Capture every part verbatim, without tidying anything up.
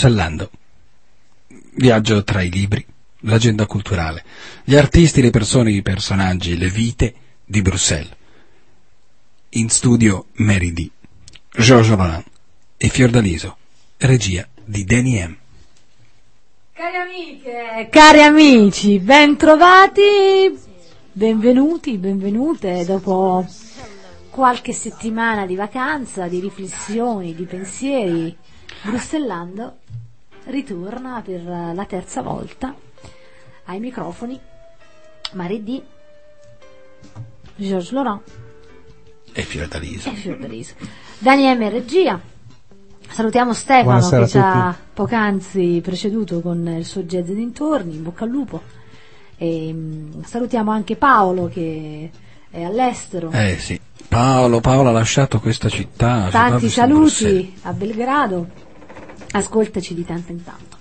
Bruxellando. Viaggio tra i libri, l'agenda culturale, gli artisti, le persone, i personaggi, le vite di Bruxelles. In studio Mary D, Georges Laurent e Fiordaliso, regia di Danny M. Cari amiche, cari amici, ben trovati, benvenuti, benvenute dopo qualche settimana di vacanza, di riflessioni, di pensieri. Bruxellando ritorna per la terza volta ai microfoni Mary D, Georges Laurent e Fiordaliso. E Fiordaliso. Danny M regia. Salutiamo Stefano. Buonasera, che ci ha poc'anzi preceduto con il suo jazz dintorni, in bocca al lupo. E, um, salutiamo anche Paolo che è all'estero. Eh sì, Paolo, Paolo ha lasciato questa città. Tanti saluti a Belgrado. Ascoltaci di tanto in tanto.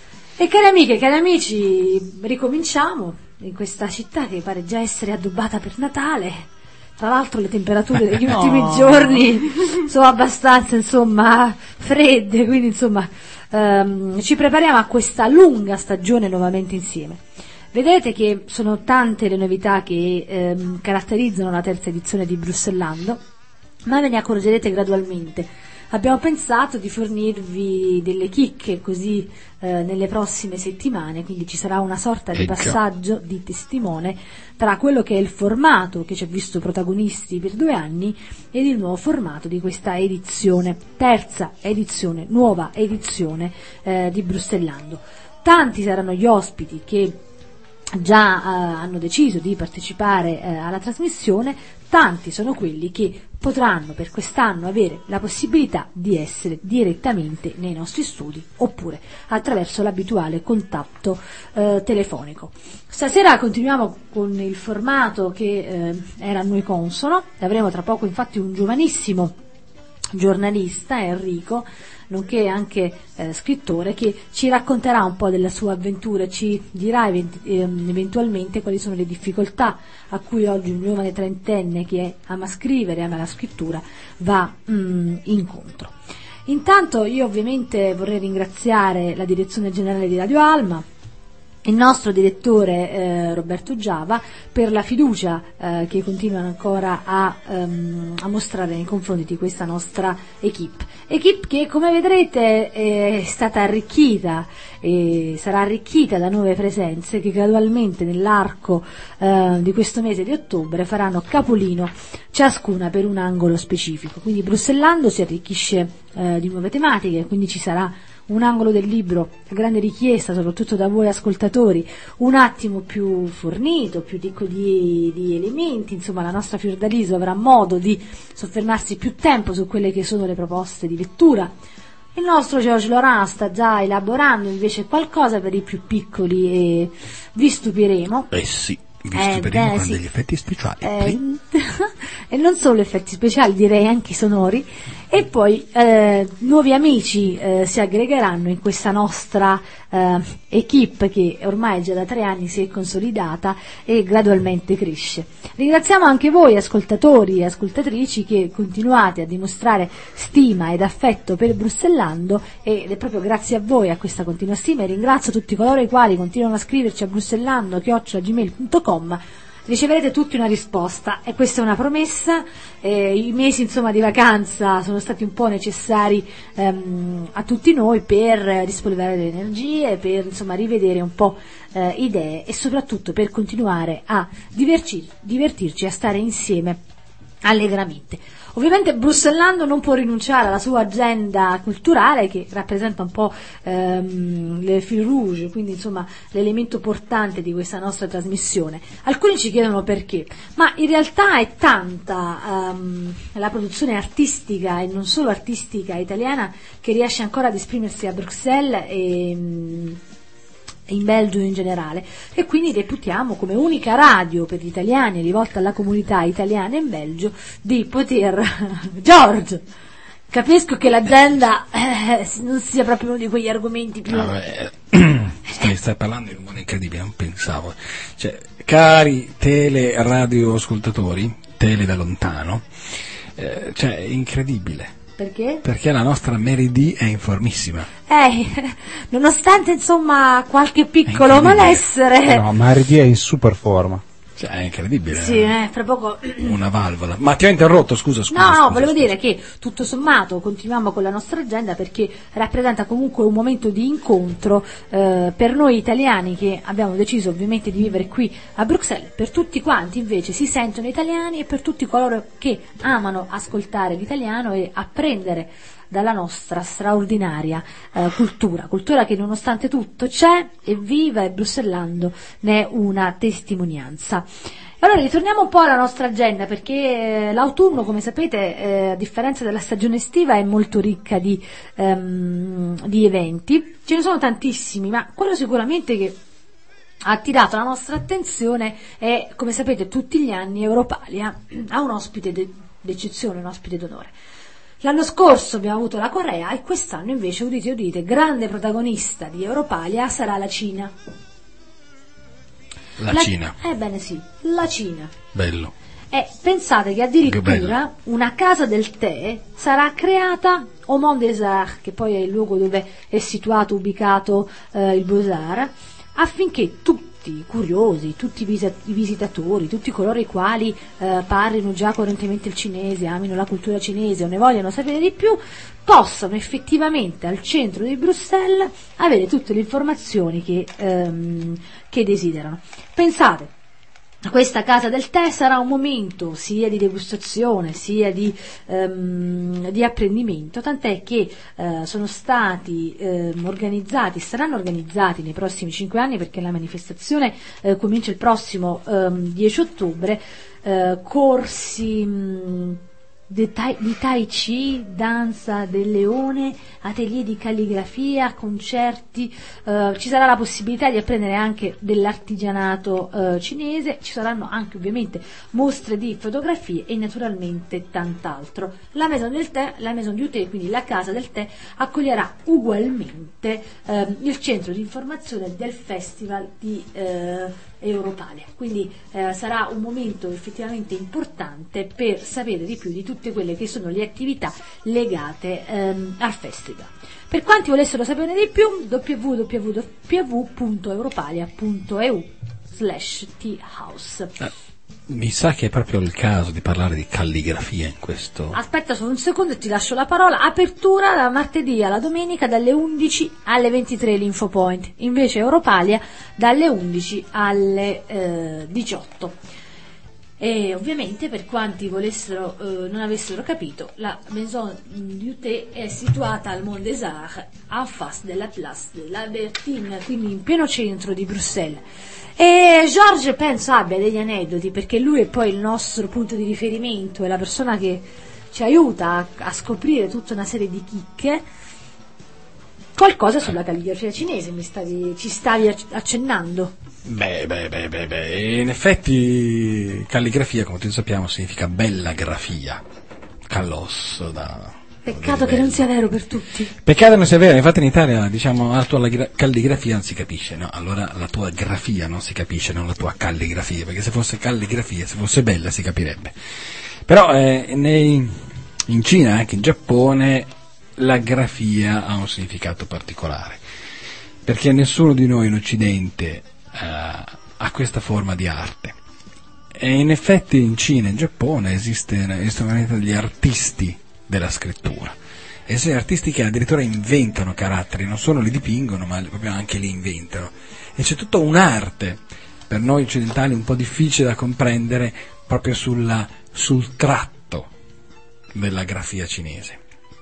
E cari amiche, cari amici, ricominciamo in questa città che pare già essere addobbata per Natale. Tra l'altro le temperature degli no. ultimi giorni sono abbastanza, insomma, fredde, quindi insomma ehm, ci prepariamo a questa lunga stagione nuovamente insieme. Vedete che sono tante le novità che ehm, caratterizzano la terza edizione di Bruxellando, ma ve ne accorgerete gradualmente. Abbiamo pensato di fornirvi delle chicche così eh, nelle prossime settimane, quindi ci sarà una sorta di passaggio, di testimone tra quello che è il formato che ci ha visto protagonisti per due anni ed il nuovo formato di questa edizione, terza edizione, nuova edizione eh, di Bruxellando. Tanti saranno gli ospiti che già eh, hanno deciso di partecipare eh, alla trasmissione, tanti sono quelli che potranno per quest'anno avere la possibilità di essere direttamente nei nostri studi oppure attraverso l'abituale contatto eh, telefonico. Stasera continuiamo con il formato che eh, era a noi consono, avremo tra poco infatti un giovanissimo giornalista, Enrico, nonché anche eh, scrittore, che ci racconterà un po' della sua avventura, ci dirà event- ehm, eventualmente quali sono le difficoltà a cui oggi un giovane trentenne che ama scrivere, ama la scrittura, va mm, incontro. Intanto io ovviamente vorrei ringraziare la direzione generale di Radio Alma, il nostro direttore eh, Roberto Giava, per la fiducia eh, che continuano ancora a, um, a mostrare nei confronti di questa nostra equipe. Equipe che, come vedrete, è stata arricchita e sarà arricchita da nuove presenze che gradualmente nell'arco eh, di questo mese di ottobre faranno capolino ciascuna per un angolo specifico. Quindi Bruxellando si arricchisce eh, di nuove tematiche, quindi ci sarà un angolo del libro a grande richiesta, soprattutto da voi ascoltatori, un attimo più fornito, più ricco di, di elementi, insomma la nostra Fiordaliso avrà modo di soffermarsi più tempo su quelle che sono le proposte di lettura. Il nostro Georges Laurent sta già elaborando invece qualcosa per i più piccoli e vi stupiremo. Eh sì. Visto eh, per beh, con sì. degli effetti speciali eh, e non solo effetti speciali, direi anche sonori, e poi eh, nuovi amici eh, si aggregheranno in questa nostra eh, equipe che ormai già da tre anni si è consolidata e gradualmente cresce. Ringraziamo anche voi ascoltatori e ascoltatrici che continuate a dimostrare stima ed affetto per Bruxellando, ed è proprio grazie a voi, a questa continua stima, e ringrazio tutti coloro i quali continuano a scriverci a bruxellando chiocciola gmail punto com. Riceverete tutti una risposta e questa è una promessa. Eh, i mesi insomma di vacanza sono stati un po' necessari ehm, a tutti noi per rispolverare le energie, per insomma rivedere un po' eh, idee e soprattutto per continuare a diverci, divertirci, a stare insieme allegramente. Ovviamente Bruxellando non può rinunciare alla sua agenda culturale che rappresenta un po' ehm, le fil rouge, quindi insomma l'elemento portante di questa nostra trasmissione. Alcuni ci chiedono perché, ma in realtà è tanta ehm, la produzione artistica e non solo artistica italiana che riesce ancora ad esprimersi a Bruxelles e in Belgio in generale, e quindi reputiamo come unica radio per gli italiani rivolta alla comunità italiana in Belgio di poter George, capisco che l'agenda eh, non sia proprio uno di quegli argomenti più no, eh, stai, stai parlando di un modo incredibile, non pensavo, cioè, cari tele radio ascoltatori, tele da lontano, eh, cioè è incredibile. Perché? Perché la nostra Mary D è informissima. Eh, nonostante insomma qualche piccolo malessere. No, Mary D è in super forma. Cioè, è incredibile. Sì, eh, fra poco. Una valvola. Ma ti ho interrotto, scusa, scusa. No, no, scusa, volevo scusa. dire che tutto sommato continuiamo con la nostra agenda perché rappresenta comunque un momento di incontro eh, per noi italiani che abbiamo deciso ovviamente di vivere qui a Bruxelles, per tutti quanti invece si sentono italiani e per tutti coloro che amano ascoltare l'italiano e apprendere dalla nostra straordinaria eh, cultura, cultura che nonostante tutto c'è, è viva e Bruxellando ne è una testimonianza. Allora ritorniamo un po' alla nostra agenda perché eh, l'autunno, come sapete, eh, a differenza della stagione estiva è molto ricca di, ehm, di eventi, ce ne sono tantissimi, ma quello sicuramente che ha attirato la nostra attenzione è, come sapete, tutti gli anni Europalia ha un ospite de- d'eccezione, un ospite d'onore. L'anno scorso abbiamo avuto la Corea e quest'anno invece, udite udite, grande protagonista di Europalia sarà la Cina. La, la Cina. Ebbene sì, la Cina. Bello. E pensate che addirittura una casa del tè sarà creata au Mont des Arts, che poi è il luogo dove è situato, ubicato eh, il Beaux-Arts, affinché tutti i curiosi, tutti i, visa- i visitatori, tutti coloro i quali eh, parlino già correntemente il cinese, amino la cultura cinese o ne vogliono sapere di più, possano effettivamente al centro di Bruxelles avere tutte le informazioni che, ehm, che desiderano. Pensate, questa casa del tè sarà un momento sia di degustazione sia di, ehm, di apprendimento, tant'è che eh, sono stati ehm, organizzati, saranno organizzati nei prossimi cinque anni perché la manifestazione eh, comincia il prossimo ehm, dieci ottobre, eh, corsi mh, di tai, di tai chi, danza del leone, atelier di calligrafia, concerti, eh, ci sarà la possibilità di apprendere anche dell'artigianato eh, cinese, ci saranno anche ovviamente mostre di fotografie e naturalmente tant'altro. La Maison del Tè, la Maison du Thé, quindi la casa del tè, accoglierà ugualmente eh, il centro di informazione del Festival di eh, Europalia, quindi eh, sarà un momento effettivamente importante per sapere di più di tutte quelle che sono le attività legate ehm, al festival. Per quanti volessero sapere di più, w w w punto europalia punto e u slash tea house. Mi sa che è proprio il caso di parlare di calligrafia in questo. Aspetta solo un secondo e ti lascio la parola. Apertura da martedì alla domenica dalle undici alle ventitré l'Infopoint, invece Europalia dalle undici alle eh, diciotto. E ovviamente per quanti volessero eh, non avessero capito, la Maison du Thé è situata al Mont des Arts en face de la Place de la Bertine, quindi in pieno centro di Bruxelles. E George penso abbia degli aneddoti, perché lui è poi il nostro punto di riferimento, è la persona che ci aiuta a, a scoprire tutta una serie di chicche. Qualcosa sulla calligrafia cinese mi stavi, ci stavi accennando. Beh, beh, beh, beh, beh, in effetti calligrafia, come tutti sappiamo, significa bella grafia, callosso da... Peccato che non sia vero per tutti. Peccato non sia vero, infatti in Italia diciamo la tua calligrafia non si capisce, no? Allora la tua grafia non si capisce, non la tua calligrafia, perché se fosse calligrafia, se fosse bella si capirebbe. Però eh, nei, in Cina, anche in Giappone, la grafia ha un significato particolare, perché nessuno di noi in Occidente eh, ha questa forma di arte. E in effetti in Cina e in Giappone esiste, esistono degli artisti della scrittura, e sono artisti che addirittura inventano caratteri, non solo li dipingono ma proprio anche li inventano, e c'è tutta un'arte per noi occidentali un po' difficile da comprendere proprio sulla, sul tratto della grafia cinese,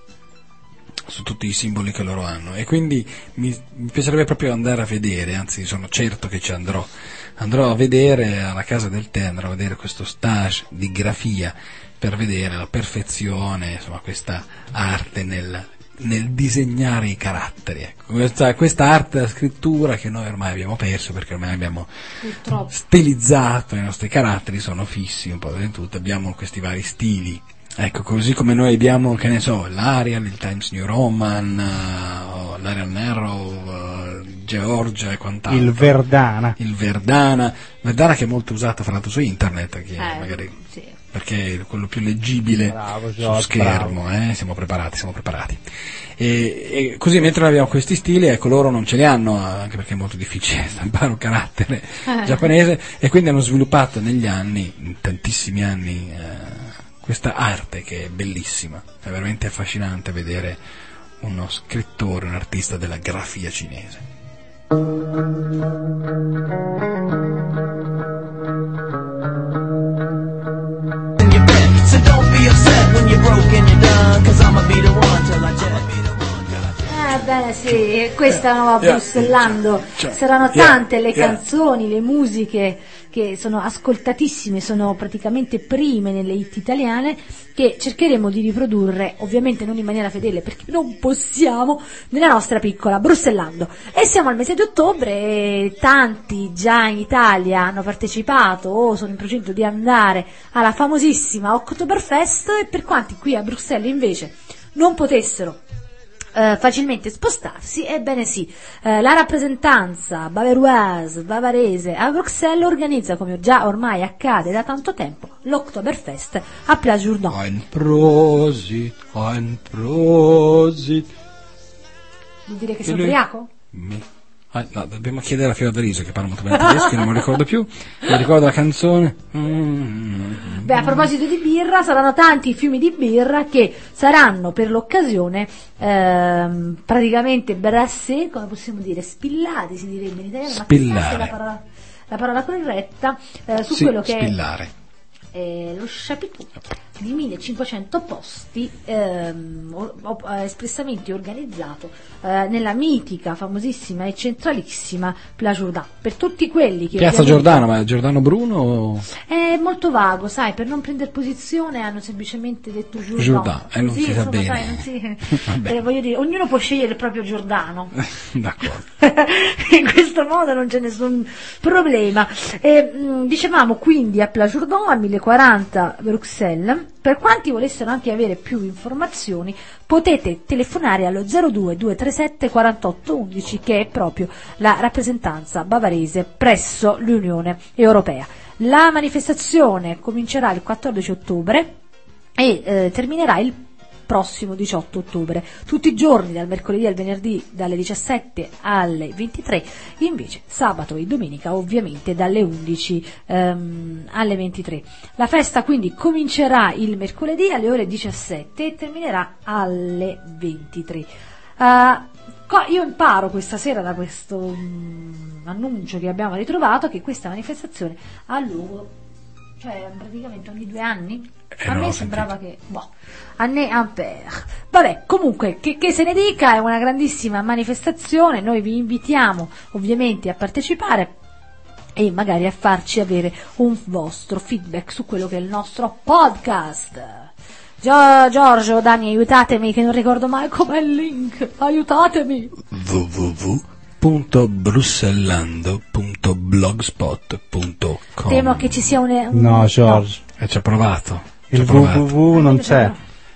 su tutti i simboli che loro hanno, e quindi mi, mi piacerebbe proprio andare a vedere, anzi sono certo che ci andrò andrò a vedere alla Casa del Tè, andrò a vedere questo stage di grafia per vedere la perfezione, insomma, questa arte nel, nel disegnare i caratteri, ecco. questa, questa arte della scrittura che noi ormai abbiamo perso, perché ormai abbiamo Purtroppo stilizzato i nostri caratteri, sono fissi un po' dappertutto, abbiamo questi vari stili, ecco, così come noi abbiamo, che ne so, l'Arial, il Times New Roman, uh, l'Arial Narrow, uh, Georgia e quant'altro, il Verdana il Verdana Verdana che è molto usato fra l'altro su internet, che eh, magari sì. perché è quello più leggibile bravo, su George, schermo, eh? siamo preparati, siamo preparati. E, e così mentre noi abbiamo questi stili, ecco, loro non ce li hanno, anche perché è molto difficile stampare un carattere Eh. giapponese, e quindi hanno sviluppato negli anni, in tantissimi anni, eh, questa arte che è bellissima, è veramente affascinante vedere uno scrittore, un artista della grafia cinese. So don't be upset when you're broke and you're done, 'cause I'ma be the one till I jet. Eh beh sì, questa nuova Yeah. Brussellando, Cioè, saranno yeah, tante le yeah. canzoni, le musiche che sono ascoltatissime, sono praticamente prime nelle hit italiane, che cercheremo di riprodurre, ovviamente non in maniera fedele perché non possiamo, nella nostra piccola Brussellando. E siamo al mese di ottobre e tanti già in Italia hanno partecipato o sono in procinto di andare alla famosissima Oktoberfest, e per quanti qui a Bruxelles invece non potessero Uh, facilmente spostarsi, ebbene sì, uh, la rappresentanza bavaroise, bavarese a Bruxelles organizza, come già ormai accade da tanto tempo, l'Oktoberfest a Place Jourdan. Ein Prosit, ein Prosit. Vuol dire che E sei lui? ubriaco? Mi- Ah, no, dobbiamo chiedere a Fiordaliso che parla molto bene tedesco, che non me lo ricordo più. Mi ricordo la canzone. Mm. Beh, a proposito di birra, saranno tanti i fiumi di birra che saranno per l'occasione ehm, praticamente brassé, come possiamo dire, spillati, si direbbe in italiano, Spillare. ma chissà se è la parola, la parola corretta, eh, su Sì, quello che spillare. è eh, lo chapiteau di millecinquecento posti ehm, o- o- eh, espressamente organizzato eh, nella mitica, famosissima e centralissima Place Jourdan. Per tutti quelli che Piazza ovviamente- Giordano, ma è Giordano Bruno o... è molto vago, sai, per non prendere posizione hanno semplicemente detto Jourdan. Jourdan, e non Così, si sa insomma, bene. sai, non si- Vabbè. eh, voglio dire, ognuno può scegliere il proprio Giordano. D'accordo. In questo modo non c'è nessun problema. E, mh, dicevamo quindi a Place Jourdan a millequaranta Bruxelles. Per quanti volessero anche avere più informazioni, potete telefonare allo zero due due tre sette quarantotto undici, che è proprio la rappresentanza bavarese presso l'Unione Europea. La manifestazione comincerà il quattordici ottobre e eh, terminerà il prossimo diciotto ottobre, tutti i giorni dal mercoledì al venerdì dalle diciassette alle ventitré, invece sabato e domenica ovviamente dalle undici ehm, alle ventitré. La festa quindi comincerà il mercoledì alle ore diciassette e terminerà alle ventitré. Uh, co- io imparo questa sera da questo mm, annuncio che abbiamo ritrovato che questa manifestazione ha luogo, cioè praticamente ogni due anni. Eh, A non me l'ho sembrava che, boh, année ampère. Vabbè, comunque, che, che se ne dica, è una grandissima manifestazione, noi vi invitiamo ovviamente a partecipare e magari a farci avere un vostro feedback su quello che è il nostro podcast. Gio- Giorgio, Dani, aiutatemi che non ricordo mai com'è il link, aiutatemi. w w w punto brussellando punto blogspot punto com. Temo che ci sia un... un No, George, Eh, ci ha provato. Ci il ha provato. www non c'è.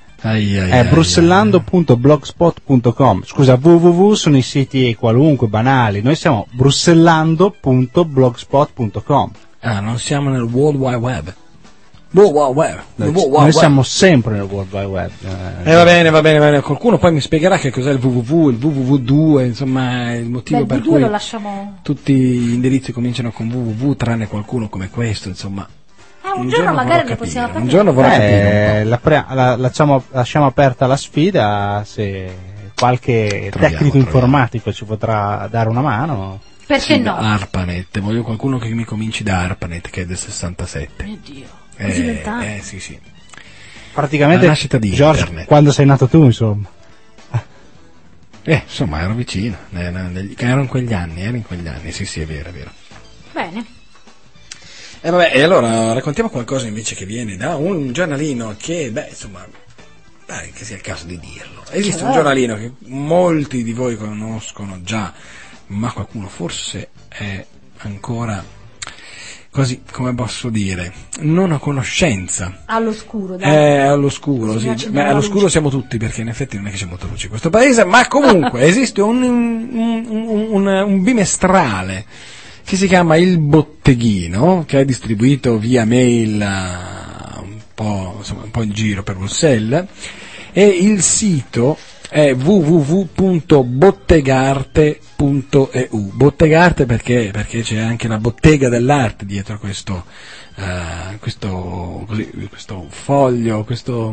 Ai, ai, È ai, brussellando punto blogspot punto com. Scusa, www sono i siti qualunque, banali. Noi siamo brussellando punto blogspot punto com. ai. Ah, non siamo nel World Wide Web. World Wide Web. Noi, World Wide noi Web. siamo sempre nel World Wide Web. Eh, va bene, va bene, va bene. Qualcuno poi mi spiegherà che cos'è il www, il www due, insomma, il motivo Beh, per il V due cui lo lasciamo... tutti gli indirizzi cominciano con www, tranne qualcuno come questo, insomma. Eh, un giorno magari vorrò ne possiamo capire, un parlare. giorno vorrò capire Eh, la pre- la- lasciamo, lasciamo aperta la sfida, se qualche Proviamo, tecnico proviamo. informatico ci potrà dare una mano. Perché Sì, no? da ARPANET, voglio qualcuno che mi cominci da ARPANET, che è del sessantasette. Mio Dio, così Eh, lontano. eh, sì, sì. Praticamente, La nascita di George, internet. quando sei nato tu, insomma. Eh, insomma, ero vicino, era, negli- ero in quegli anni, ero in quegli anni, sì, sì, è vero, è vero. Bene. E vabbè, e allora raccontiamo qualcosa invece che viene da un giornalino che, beh, insomma, pare che sia il caso di dirlo. Esiste un Certo. giornalino che molti di voi conoscono già, ma qualcuno forse è ancora, così, come posso dire, non a conoscenza. All'oscuro, dai. È all'oscuro, Bisogna sì. accendere Beh, la all'oscuro luce. siamo tutti, perché in effetti non è che c'è molta luce in questo paese, ma comunque esiste un, un, un, un, un bimestrale che si chiama Il Botteghino, che è distribuito via mail a po', insomma, un po' in giro per Bruxelles, e il sito è w w w punto bottegarte punto e u. Bottegarte perché, perché c'è anche la bottega dell'arte dietro questo, uh, questo, così, questo foglio, questo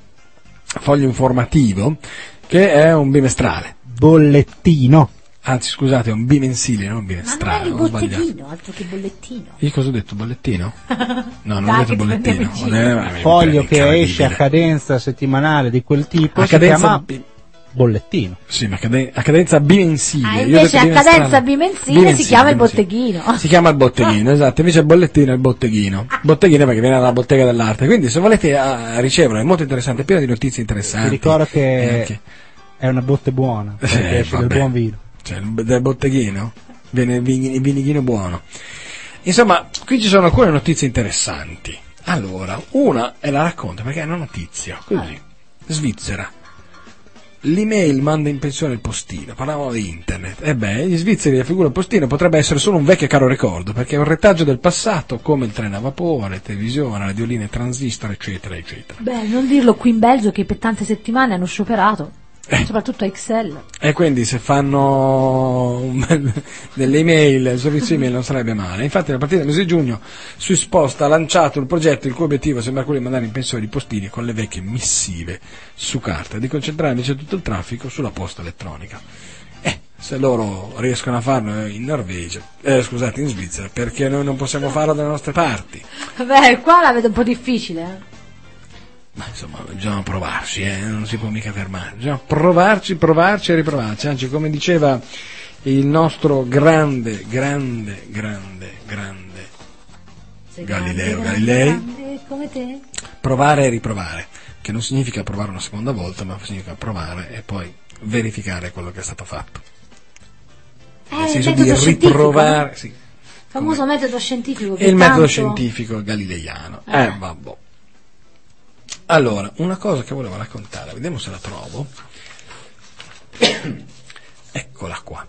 foglio informativo, che è un bimestrale. Bollettino. Anzi, scusate, è un bimensile, non un bimestrale. Ma non è il botteghino, altro che bollettino. Io cosa ho detto? Bollettino? No, non Dai, ho detto che bollettino. ti prendiamo in Eh, Foglio che incredibile. esce a cadenza settimanale di quel tipo A si cadenza chiama bi- bollettino. Sì, ma a caden- a cadenza bimensile. Ah, Io ho invece detto a bimestrale. cadenza bimensile si chiama il botteghino. Si chiama il botteghino, esatto. Invece il bollettino è il botteghino. Botteghino perché viene dalla bottega dell'arte. Quindi se volete uh, ricevere, è molto interessante, è pieno di notizie interessanti. Ti ricordo E che anche- è una botte buona, perché Eh, esce del vabbè. buon vino. Cioè, il- del botteghino viene il vini- il vinighino buono. Insomma, qui ci sono alcune notizie interessanti. Allora, una è la racconta perché è una notizia così. Svizzera. L'email manda in pensione il postino. Parlavamo di internet. E beh, gli svizzeri la figura del postino potrebbe essere solo un vecchio caro ricordo, perché è un retaggio del passato, come il treno a vapore, televisione, radioline, transistor, eccetera, eccetera. Beh, non dirlo qui in Belgio che per tante settimane hanno scioperato, soprattutto a Excel. E quindi se fanno un- delle email, il servizio email non sarebbe male. Infatti a partire dal mese di giugno su Isposta ha lanciato il progetto il cui obiettivo sembra quello di mandare in pensione i postini con le vecchie missive su carta e di concentrare invece tutto il traffico sulla posta elettronica. Eh, se loro riescono a farlo in Norvegia, eh, scusate, in Svizzera, perché noi non possiamo farlo dalle nostre parti? Beh, qua la vedo un po' difficile. Eh. Ma insomma, bisogna provarci, eh? Non si può mica fermare, bisogna provarci, provarci e riprovarci, anzi come diceva il nostro grande, grande, grande, grande Sei Galileo grande, Galilei, grande, come te? provare e riprovare, che non significa provare una seconda volta, ma significa provare e poi verificare quello che è stato fatto. Eh, Nel il senso di metodo scientifico, riprovare, sì, famoso come- metodo scientifico. Che il metodo tanto- scientifico galileiano. Eh. Eh, vabbè. Allora, una cosa che volevo raccontare, vediamo se la trovo. Eccola qua.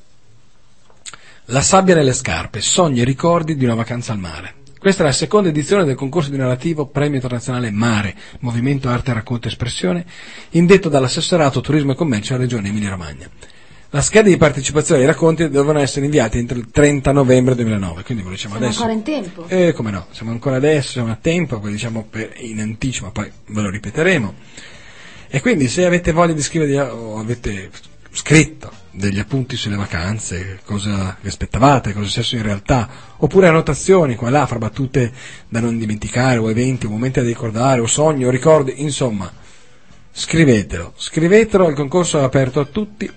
La sabbia nelle scarpe, sogni e ricordi di una vacanza al mare. Questa è la seconda edizione del concorso di narrativo Premio Internazionale Mare, Movimento Arte, Racconto e Espressione, indetto dall'assessorato Turismo e Commercio della Regione Emilia-Romagna. La scheda di partecipazione ai racconti dovevano essere inviati entro il trenta novembre duemilanove, quindi ve lo diciamo Siamo adesso. ancora in tempo. Eh, come no, siamo ancora adesso, siamo a tempo, poi diciamo per, in anticipo, poi ve lo ripeteremo. E quindi se avete voglia di scrivere o avete scritto degli appunti sulle vacanze, cosa vi aspettavate, cosa è successo in realtà, oppure annotazioni qua e là fra battute da non dimenticare, o eventi, o momenti da ricordare, o sogni, o ricordi, insomma, scrivetelo, scrivetelo, il concorso è aperto a tutti.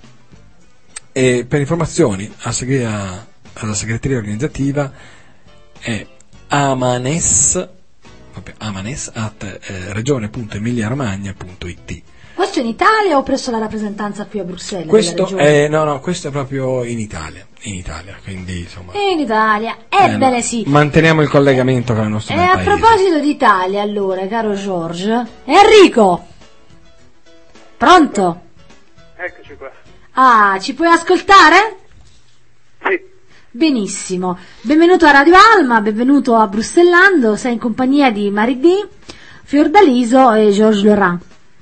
E per informazioni a segre- a- alla segreteria organizzativa è amanes, proprio amanes at eh, regione punto emilia-romagna punto it. Questo in Italia o presso la rappresentanza qui a Bruxelles? Questo della regione? è no no questo è proprio in Italia, in Italia, quindi insomma In Italia, eh, ebbene sì. manteniamo il collegamento con il nostro E bel a paese. proposito d'Italia, allora, caro George, Enrico, pronto? Eccoci qua. Ah, ci puoi ascoltare? Sì, Benissimo. Benvenuto a Radio Alma, benvenuto a Brussellando, sei in compagnia di Marie-D, Fiordaliso e Georges Laurent.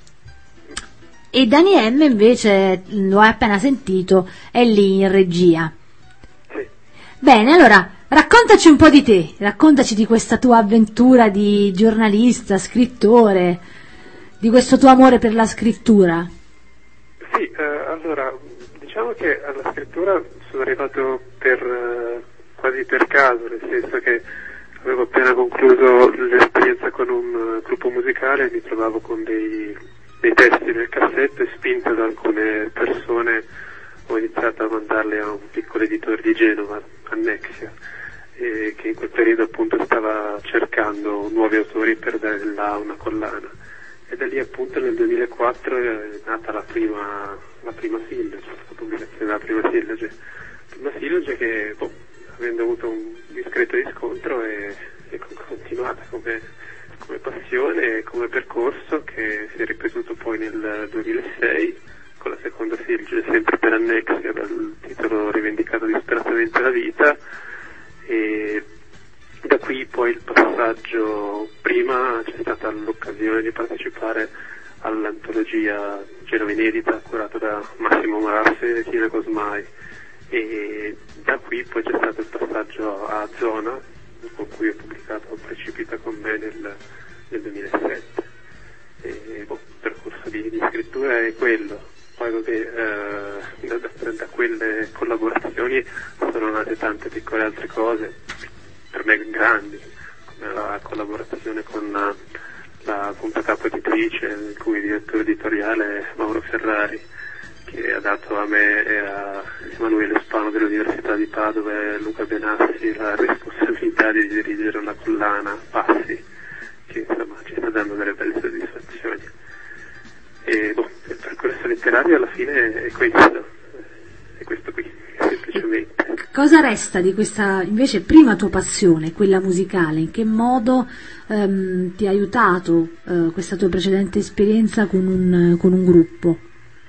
E Dani M invece, lo hai appena sentito, è lì in regia. sì. Bene, allora, raccontaci un po' di te, raccontaci di questa tua avventura di giornalista, scrittore, di questo tuo amore per la scrittura. Sì, eh, allora, diciamo che alla scrittura sono arrivato per eh, quasi per caso, nel senso che avevo appena concluso l'esperienza con un uh, gruppo musicale e mi trovavo con dei, dei testi nel cassetto e spinto da alcune persone ho iniziato a mandarli a un piccolo editore di Genova, Annexia, e che in quel periodo appunto stava cercando nuovi autori per dare là una collana. E da lì appunto nel duemilaquattro è nata la prima, la prima silloge, la pubblicazione della prima silloge. Una silloge che, boh, avendo avuto un discreto riscontro, è, è continuata come, come passione e come percorso che si è ripetuto poi nel duemilasei con la seconda silloge, sempre per Annexia, dal titolo rivendicato Disperatamente la vita, e da qui poi il passaggio passaggio, prima c'è stata l'occasione di partecipare all'antologia Genova Inedita curata da Massimo Marassi e Tina Cosmai, e da qui poi c'è stato il passaggio a Zona, con cui ho pubblicato Precipita con me nel, nel duemilasette. E, boh, il percorso di, di scrittura è quello. Poi vabbè, eh, da, da, da quelle collaborazioni sono nate tante piccole altre cose, per me grandi, come la collaborazione con la, la punta capo editrice, il cui direttore editoriale è Mauro Ferrari, che ha dato a me e a Emanuele Spano dell'Università di Padova e Luca Benassi la responsabilità di dirigere una collana Passi, che insomma ci sta dando delle belle soddisfazioni. E boh, il percorso letterario alla fine è questo, è questo qui, semplicemente. Cosa resta di questa invece prima tua passione, quella musicale? In che modo ehm, ti ha aiutato eh, questa tua precedente esperienza con un, con un gruppo?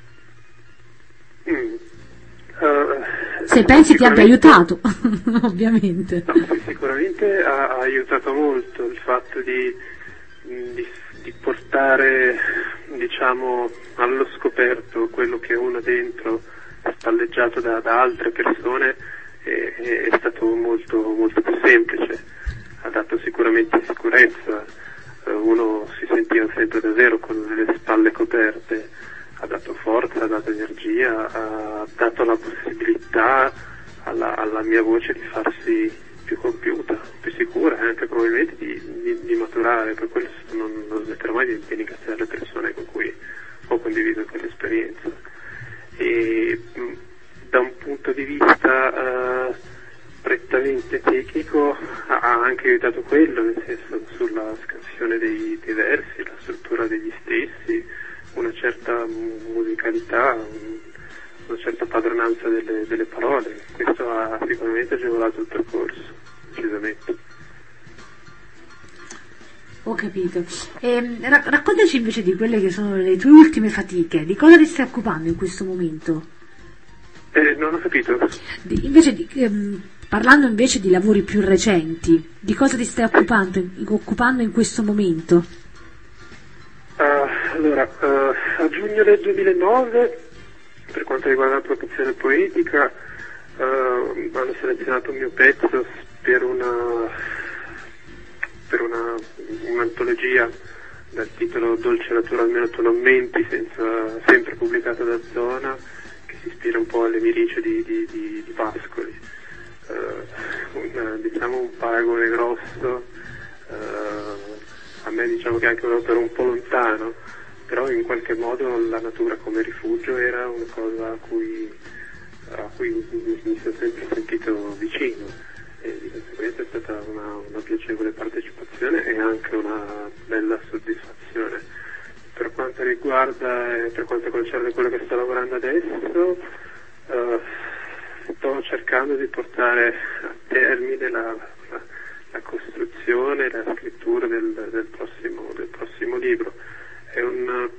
Mm. Uh, Se pensi ti abbia aiutato, ovviamente. No, sì, sicuramente ha, ha aiutato molto il fatto di, di, di portare, diciamo, allo scoperto quello che uno dentro, spalleggiato da, da altre persone, è, è stato molto, molto più semplice. Ha dato sicuramente sicurezza, uno si sentiva sempre da zero con le spalle coperte, ha dato forza, ha dato energia, ha dato la possibilità alla, alla mia voce di farsi più compiuta, più sicura e anche probabilmente di, di, di maturare. Per quello non, non smetterò mai di ringraziare le persone con cui ho condiviso quell'esperienza. E mh, da un punto di vista uh, prettamente tecnico ha, ha anche aiutato quello, nel senso sulla scansione dei, dei versi, la struttura degli stessi, una certa musicalità, una certa padronanza delle, delle parole. Questo ha sicuramente agevolato il percorso, decisamente. Ho capito. E, ra- raccontaci invece di quelle che sono le tue ultime fatiche. Di cosa ti stai occupando in questo momento? Eh, non ho capito. Di, invece di, ehm, parlando invece di lavori più recenti, di cosa ti stai occupando, occupando in questo momento? Uh, allora, uh, a giugno del duemilanove, per quanto riguarda la produzione poetica, uh, hanno selezionato un mio pezzo per una per una un'antologia dal titolo Dolce natura almeno tu non menti, senza, sempre pubblicata da Zona, che si ispira un po' alle mirice di, di, di, di Pascoli. Uh, un, diciamo un paragone grosso. Uh, a me diciamo che anche un'opera un po' lontano, però in qualche modo la natura come rifugio era una cosa a cui, a cui mi, mi sono sempre sentito vicino, e di conseguenza è stata una, una piacevole partecipazione e anche una bella soddisfazione. Per quanto riguarda e per quanto concerne quello che sto lavorando adesso, uh, sto cercando di portare a termine la, la la costruzione, la scrittura del, del, prossimo, del prossimo libro. È un,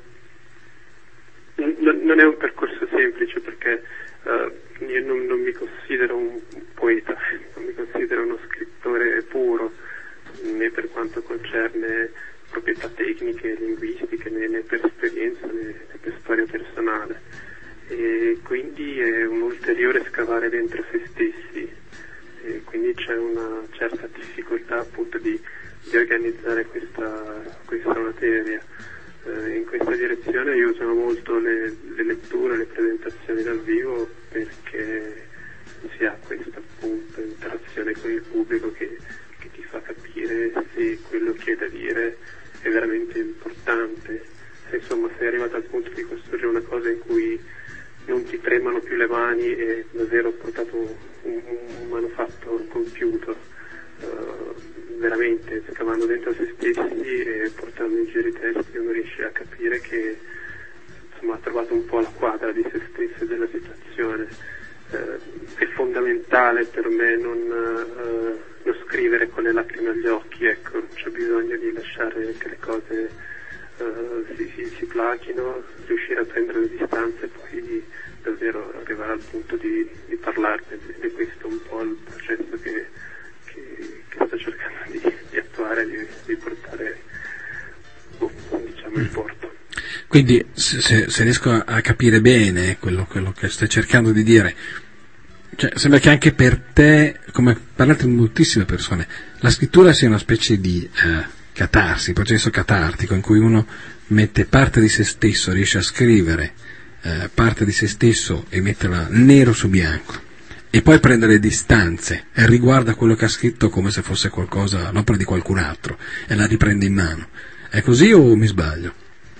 non, non è un percorso semplice, perché uh, io non, non mi considero un poeta, non mi considero uno scrittore puro, né per quanto concerne proprietà tecniche, linguistiche, né, né per esperienza, né, né per storia personale. E quindi è un ulteriore scavare dentro se stessi. E quindi c'è una certa difficoltà appunto di, di organizzare questa, questa materia. Eh, in questa direzione aiutano molto le, le letture, le presentazioni dal vivo, perché si ha questa appunto interazione con il pubblico che, che ti fa capire se quello che hai da dire è veramente importante, se insomma sei arrivato al punto di costruire una cosa in cui non ti tremano più le mani e davvero ho portato un, un manufatto compiuto, uh, veramente scavando dentro se stessi e portando in giro i testi uno riesce a capire che insomma ha trovato un po' la quadra di se stesso e della situazione. Uh, è fondamentale per me non, uh, non scrivere con le lacrime agli occhi, ecco, c'è bisogno di lasciare che le cose Uh, si, si, si plachino, riuscire a prendere le distanze e poi davvero arrivare al punto di, di parlarne, ed è questo un po' il processo che, che, che sto cercando di, di attuare. attuare, di, di portare oh, diciamo in porto. Quindi se, se riesco a capire bene quello, quello che stai cercando di dire, cioè, sembra che anche per te, come per altre moltissime persone, la scrittura sia una specie di eh, catarsi, processo catartico in cui uno mette parte di se stesso, riesce a scrivere eh, parte di se stesso e metterla nero su bianco e poi prende le distanze e riguarda quello che ha scritto come se fosse qualcosa, l'opera di qualcun altro, e la riprende in mano. È così o mi sbaglio?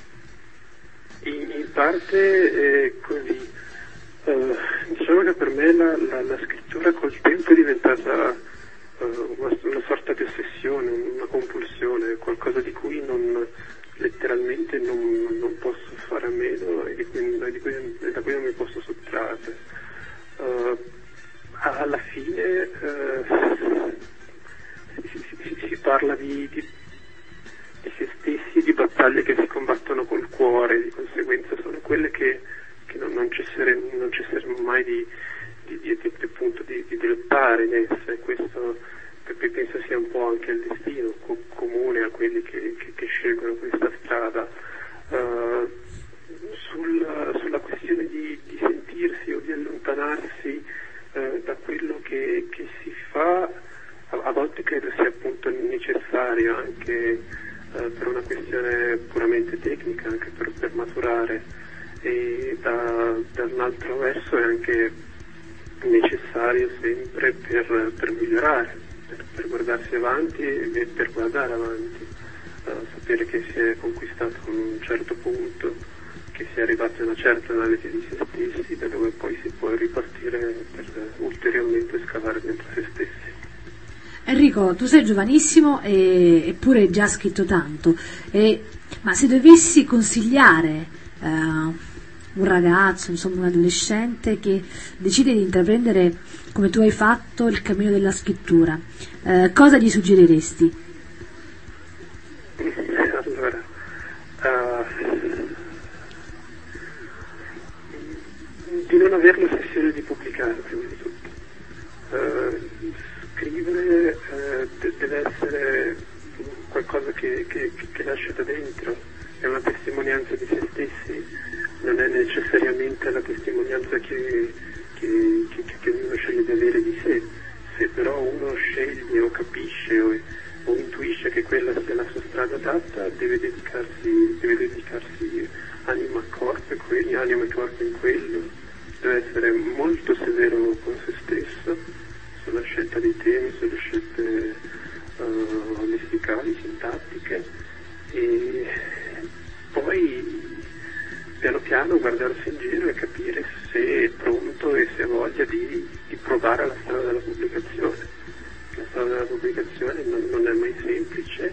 In, in parte è così. Uh, diciamo che per me la, la, la scrittura col tempo è diventata uh, una, una sorta di ossessione, una compulsione, qualcosa di cui non, letteralmente non, non posso fare a meno e di cui, di cui, da cui non mi posso sottrarre. Uh, alla fine uh, si, si, si parla di, di, di se stessi, di battaglie che si combattono col cuore, di conseguenza sono quelle che, che non, non, cessere, non cesseremo mai di, di, di, di, appunto, di, di lottare in esse. Questo penso sia un po' anche il destino co- comune a quelli che, che, che scelgono questa strada. Uh, sul, sulla questione di, di sentirsi o di allontanarsi uh, da quello che, che si fa, a, a volte credo sia appunto necessario anche uh, per una questione puramente tecnica, anche per, per maturare, e da, da un altro verso è anche necessario sempre per, per migliorare, per, per guardarsi avanti e per guardare avanti, uh, sapere che si è conquistato un certo punto, che si è arrivati a una certa analisi di se stessi, da dove poi si può ripartire per ulteriormente scavare dentro se stessi. Enrico, tu sei giovanissimo e, eppure già scritto tanto, e, ma se dovessi consigliare uh, un ragazzo, insomma un adolescente che decide di intraprendere, come tu hai fatto, il cammino della scrittura, uh, cosa gli suggeriresti? Allora, uh, di non avere l'ossessione di pubblicare, prima di tutto. Uh, scrivere uh, de- deve essere qualcosa che, che, che nasce da dentro, è una testimonianza di se stessi, non è necessariamente la testimonianza che, che, che, che uno sceglie di avere di sé. Se però uno sceglie o capisce o, o intuisce che quella sia la sua strada adatta, deve dedicarsi, deve dedicarsi anima, corpo e quello, anima e corpo in quello, deve essere molto severo con se stesso sulla scelta dei temi, sulle scelte uh, lessicali, sintattiche, e poi piano piano guardarsi in giro e capire se è pronto e se ha voglia di, di provare la strada della pubblicazione. La strada della pubblicazione non, non è mai semplice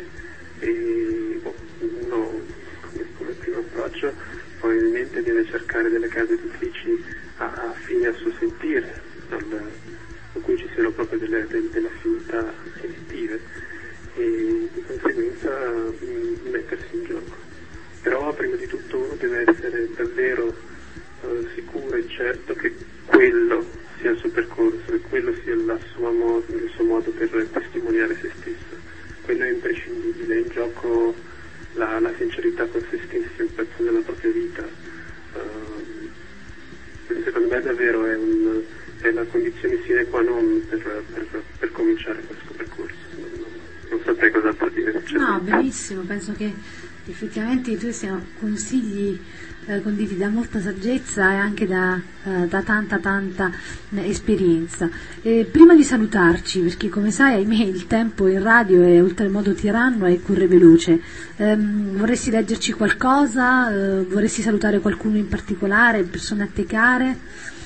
e boh, uno come, come primo approccio probabilmente deve cercare delle case editrici affini al suo sentire, al, con cui ci siano proprio delle, delle, delle affinità editive, e di conseguenza mh, mettersi in gioco. Però prima di tutto uno deve essere davvero uh, sicuro e certo che quello sia il suo percorso, che quello sia la sua modo, il suo modo per testimoniare se stesso. Quello è imprescindibile, è in gioco la, la sincerità con se stessi, un pezzo della propria vita. Uh, secondo me davvero è, un, è la condizione sine qua non per, per, per cominciare questo percorso. Non, non, non saprei cos'altro dire. No, benissimo, penso che effettivamente i tuoi siano consigli eh, conditi da molta saggezza e anche da, eh, da tanta tanta eh, esperienza. E prima di salutarci, perché come sai, ahimè, il tempo in radio è oltremodo tiranno e corre veloce, ehm, vorresti leggerci qualcosa? Eh, vorresti salutare qualcuno in particolare, persone a te care?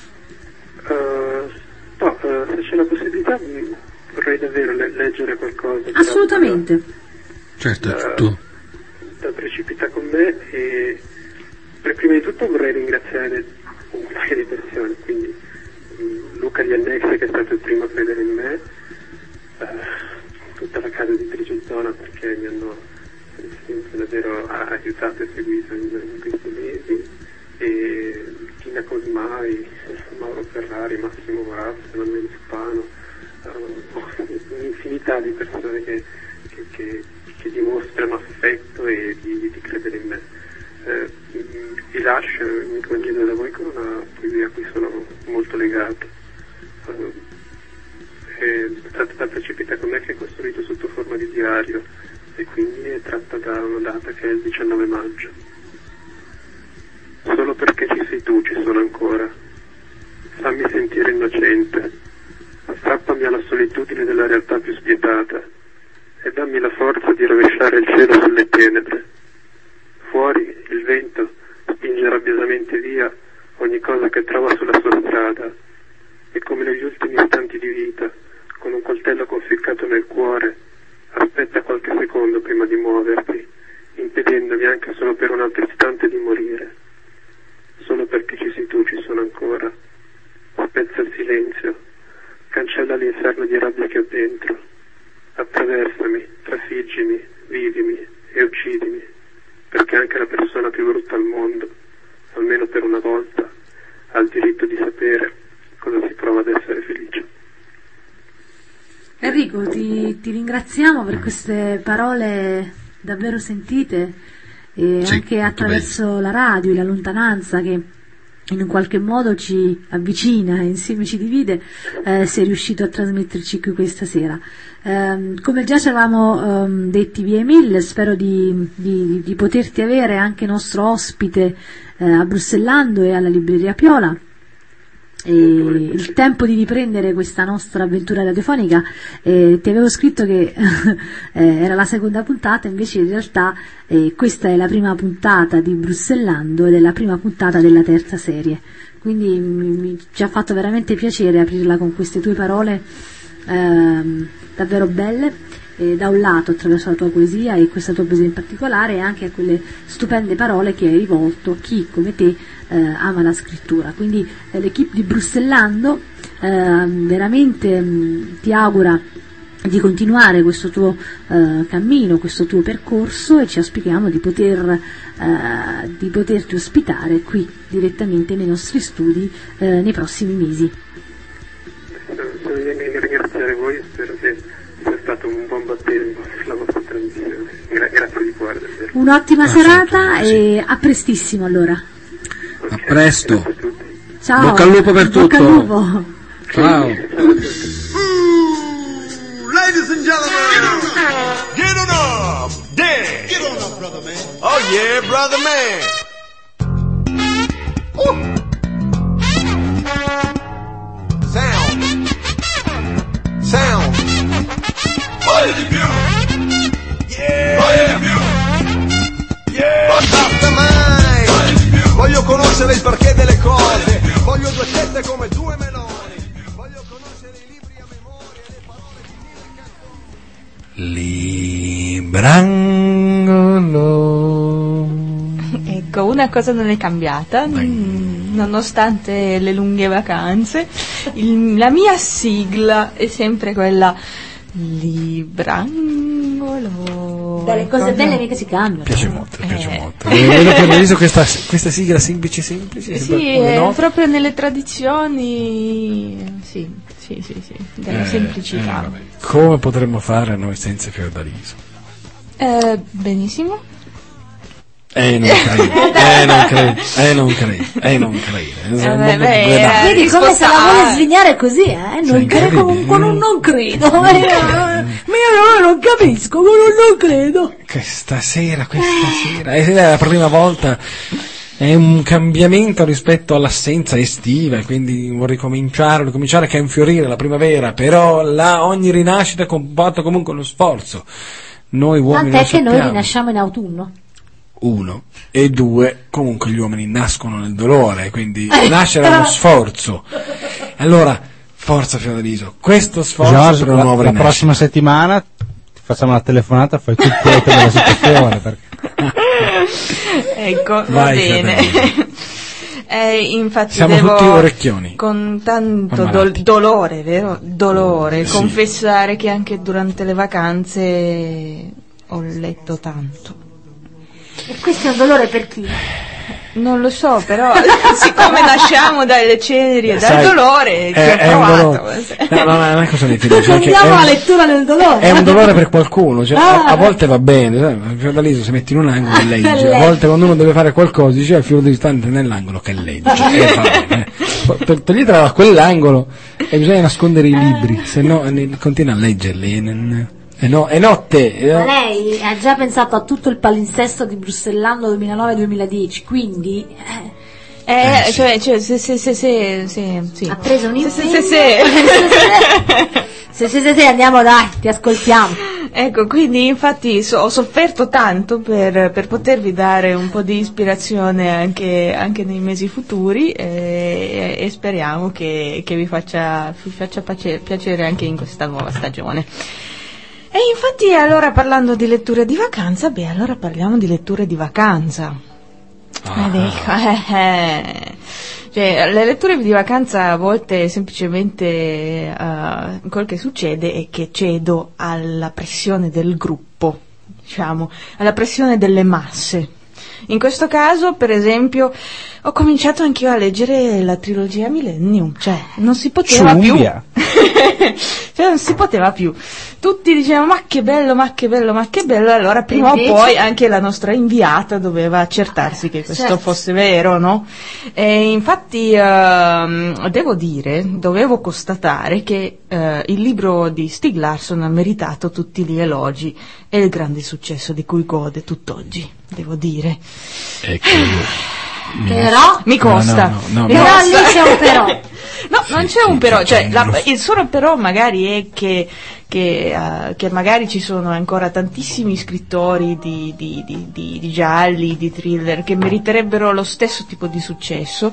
Uh, no, uh, se c'è la possibilità vorrei davvero le- leggere qualcosa. Assolutamente. Da, Certo, da, è tutto. da Precipita con me, e per prima di tutto vorrei ringraziare un paio di persone, quindi um, Luca di Annexe, che è stato il primo a credere in me, uh, tutta la casa editrice in zona, perché mi hanno sempre davvero aiutato e seguito in, in questi mesi, e Tina Cosmai, Mauro Ferrari, Massimo Morazzo, Emanuele Spano, uh, un'infinità di persone che, che, che, che dimostrano affetto e di, di credere in me. Eh, vi lascio, mi congedo da voi con una poesia a cui sono molto legato. Uh, è stata tanta cepita con me che è costruito sotto forma di diario e quindi è tratta da una data che è il diciannove maggio. Solo perché ci sei tu ci sono ancora. Fammi sentire innocente. Strappami alla solitudine della realtà più spietata e dammi la forza di rovesciare il cielo sulle tenebre. Fuori il vento spinge rabbiosamente via ogni cosa che trova sulla sua strada e come negli ultimi istanti di vita, con un coltello conficcato nel cuore, aspetta qualche secondo prima di muoverti, impedendomi anche solo per un altro istante di morire. Solo perché ci sei tu ci sono ancora. Spezza il silenzio, cancella l'inferno di rabbia che ho dentro, attraversami, trafiggimi, vivimi e uccidimi, perché anche la persona più brutta al mondo, almeno per una volta, ha il diritto di sapere cosa si prova ad essere felice. Enrico, ti, ti ringraziamo per queste parole davvero sentite e Sì, anche attraverso la radio, la lontananza che in un qualche modo ci avvicina e insieme ci divide, eh, sei riuscito a trasmetterci qui questa sera. Eh, come già ci avevamo ehm, detti via email, spero di, di, di poterti avere anche nostro ospite eh, a Brussellando e alla libreria Piola. E il tempo di riprendere questa nostra avventura radiofonica, eh, ti avevo scritto che eh, era la seconda puntata, invece in realtà eh, questa è la prima puntata di Brussellando ed è la prima puntata della terza serie, quindi mi, mi, ci ha fatto veramente piacere aprirla con queste tue parole ehm, davvero belle, eh, da un lato attraverso la tua poesia e questa tua poesia in particolare, e anche a quelle stupende parole che hai rivolto a chi come te eh, ama la scrittura. Quindi eh, l'equipe di Brussellando eh, veramente mh, ti augura di continuare questo tuo eh, cammino, questo tuo percorso, e ci auspichiamo di poter eh, di poterti ospitare qui direttamente nei nostri studi eh, nei prossimi mesi. Sono a ringraziare voi e spero che sia stato un buon battesimo per la vostra trasmissione. Gra- grazie di cuore davvero. Un'ottima Ah, serata sì, sì. e a prestissimo allora. Ok, A presto. grazie a tutti. Ciao. Bocca al lupo per Bocca al tutto. lupo. Ciao. Ladies and gentlemen, get on up, dance. Get on up, brother man. Oh yeah, brother man. Ooh. Sound, sound. Voglio di più. Yeah. Voglio di più. Yeah. Mastermind. Voglio di più. Voglio conoscere il perché delle cose. Voglio due tette come due meloni. Voglio conoscere i libri a memoria e le parole di Librangolo. Ecco, una cosa non è cambiata, mm, nonostante le lunghe vacanze. Il- la mia sigla è sempre quella Librangolo. Dalle cose belle mica si cambiano. Piace molto, piace Eh. molto. Vedo che hai visto questa, questa sigla semplice semplice. Sì, come è no? proprio nelle tradizioni, sì, sì, sì, sì, della Eh, semplicità. eh, vabbè. Come potremmo fare noi senza Fiordaliso? Eh, benissimo. Eh, non credo, eh, non credo, eh, non credo, eh, non credo. Eh, beh, beh, Guardate. Vedi come se la risposta vuole A. svignare così, eh? Non Sì, credo vedi? con, con un non credo. Ma io, ma io non capisco con un non credo. Questa sera, questa sera, è la prima volta, è un cambiamento rispetto all'assenza estiva, quindi vuol ricominciare, ricominciare che a infiorire la primavera, però la, ogni rinascita comporta comunque uno sforzo. Noi uomini Tant'è lo che noi sappiamo. rinasciamo in autunno. Uno, e due, comunque gli uomini nascono nel dolore, quindi nascere è uno sforzo. Allora, forza Fiordaliso, questo sforzo Giorgio, per una la, nuova la rinascita. prossima settimana ti facciamo una telefonata, fai tutto quello che della situazione. Perché... Ecco, va Vai, bene. Federico. Eh, infatti Siamo devo tutti orecchioni. con tanto Con dol- malati. dolore, vero? Dolore, Sì. confessare che anche durante le vacanze ho letto tanto. E questo è un dolore per chi? Non lo so, però siccome nasciamo dalle ceneri e dal Sai, dolore, è, che ho è un provato. dolore. No, no, non è cosa di fiducia, cioè, Andiamo alla è, lettura del dolore. è un dolore per qualcuno, cioè, Ah. a, a volte va bene, sai, il feudalismo si mette in un angolo e legge, a Legge. volte quando uno deve fare qualcosa dice il filo distante nell'angolo che legge, e va bene. eh. To- Toglietela da quell'angolo e bisogna nascondere i libri, se no ne- continua a leggerli. E non- e no, è notte. eh. Ma lei ha già pensato a tutto il palinsesto di Bruxellando duemilanove duemiladieci, quindi eh, Eh, Eh, cioè, cioè, se, se, se, se, se, sì. ha preso un Se, impegno. se, se, Se, se, se, se, andiamo dai, ti ascoltiamo. Ecco, quindi infatti so- ho sofferto tanto per, per potervi dare un po' di ispirazione anche, anche nei mesi futuri e, e speriamo che, che vi faccia, vi faccia pace- piacere anche in questa nuova stagione. E infatti allora parlando di letture di vacanza, beh allora parliamo di letture di vacanza. Ah. Eh, dico, eh, eh. Cioè, le letture di vacanza a volte semplicemente eh, quel che succede è che cedo alla pressione del gruppo, diciamo, alla pressione delle masse. In questo caso, per esempio, ho cominciato anch'io a leggere la trilogia Millennium, cioè non si poteva Ciumbia. più. Cioè non si poteva più. Tutti dicevano ma che bello, ma che bello, ma che bello, allora prima invece? o poi anche la nostra inviata doveva accertarsi che questo Certo. fosse vero, no? E infatti ehm, devo dire, dovevo constatare che eh, il libro di Stieg Larsson ha meritato tutti gli elogi e il grande successo di cui gode tutt'oggi, devo dire. Ecco. Però, Mi costa. No, no, no, Mi no, però costa. lì c'è un però. No, non Sì, c'è sì, un però, c'è cioè un la- bluff. il solo però magari è che, che, eh, che magari ci sono ancora tantissimi scrittori di, di, di, di, di gialli, di thriller che meriterebbero lo stesso tipo di successo.